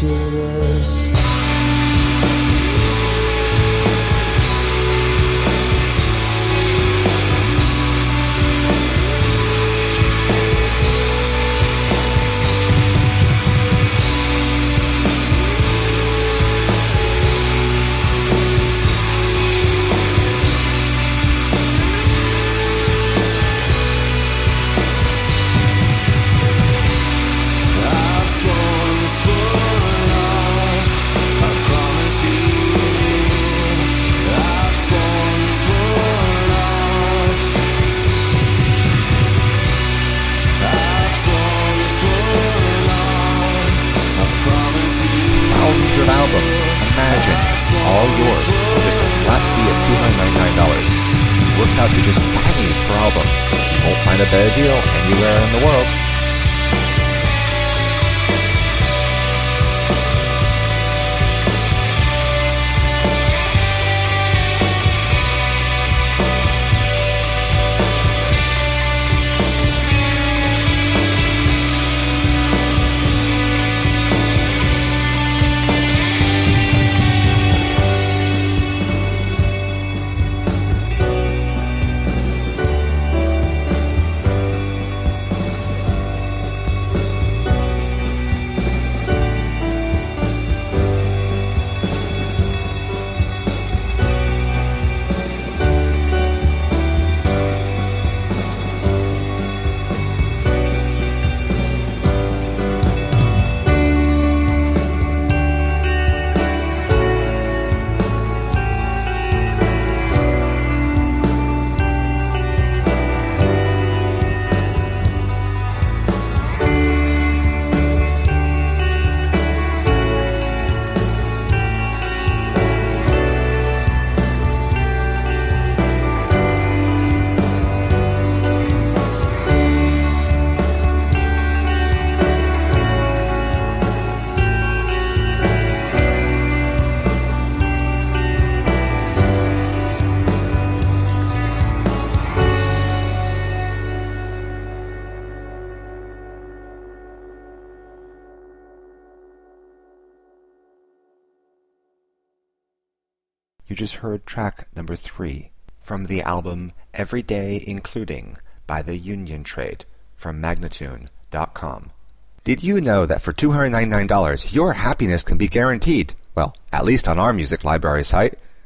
tears. Of albums, imagine, all yours for just a flat fee of $299. It works out to just pennies per album. You won't find a better deal anywhere in the world. You just heard track number 3 from the album Every Day Including by The Union Trade from Magnatune.com. Did you know that for $299 your happiness can be guaranteed? Well, at least on our music library site.